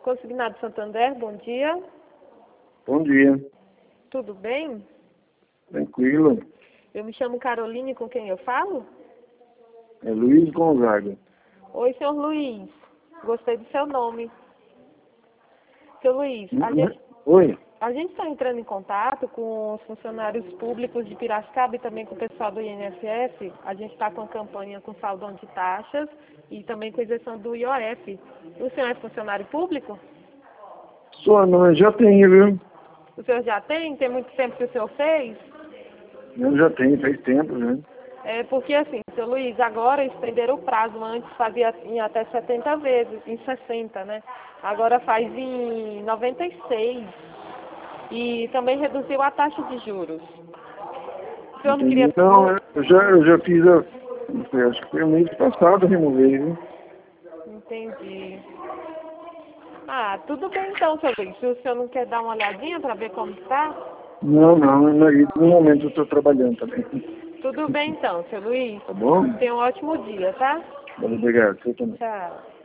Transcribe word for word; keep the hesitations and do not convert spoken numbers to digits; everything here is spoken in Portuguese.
Consignado Santander, bom dia. Bom dia. Tudo bem? Tranquilo. Eu me chamo Caroline, com quem eu falo? É Luiz Gonzaga. Oi, senhor Luiz. Gostei do seu nome. Seu Luiz, a gente Oi. a gente está entrando em contato com os funcionários públicos de Piracicaba e também com o pessoal do I N S S. A gente está com a campanha com saldão de taxas e também com isenção do I O F. O senhor é funcionário público? Só não, já tenho, viu? O senhor já tem? Tem muito tempo que o senhor fez? Eu já tenho, faz tempo, né? É porque assim, seu Luiz, agora estenderam o prazo, antes fazia em até setenta vezes, em sessenta, né? Agora faz em noventa e seis. E também reduziu a taxa de juros. O senhor não Entendi. queria... Não, eu já, eu já fiz, a, não sei, acho que foi o mês passado, eu removei, viu? Entendi. Ah, tudo bem então, seu Luiz. Se o senhor não quer dar uma olhadinha para ver como está, Não, não, no no momento eu estou trabalhando também. tudo bem então, seu Luiz. Tá bom? Tenha um ótimo dia, tá? Obrigado, você também. Tchau.